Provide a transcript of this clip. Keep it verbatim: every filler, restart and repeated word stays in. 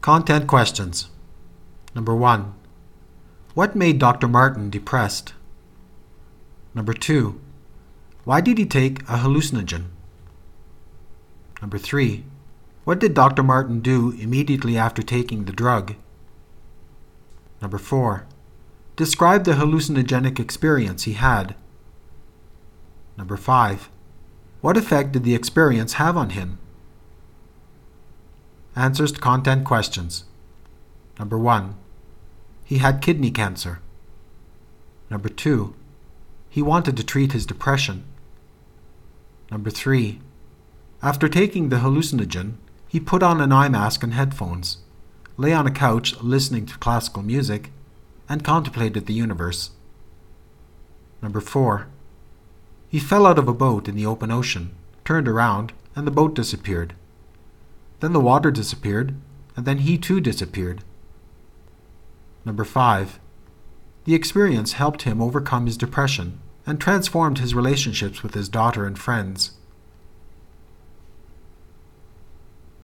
Content questions. Number one. What made Doctor Martin depressed? Number two. Why did he take a hallucinogen? Number three. What did Doctor Martin do immediately after taking the drug? Number four. Describe the hallucinogenic experience he had. Number five. What effect did the experience have on him? Answers to content questions. Number one. He had kidney cancer. Number two. He wanted to treat his depression. Number three. After taking the hallucinogen, he put on an eye mask and headphones, lay on a couch listening to classical music, and contemplated the universe. Number four. He fell out of a boat in the open ocean, turned around, and the boat disappeared. Then the water disappeared, and then he too disappeared. Number five. The experience helped him overcome his depression and transformed his relationships with his daughter and friends.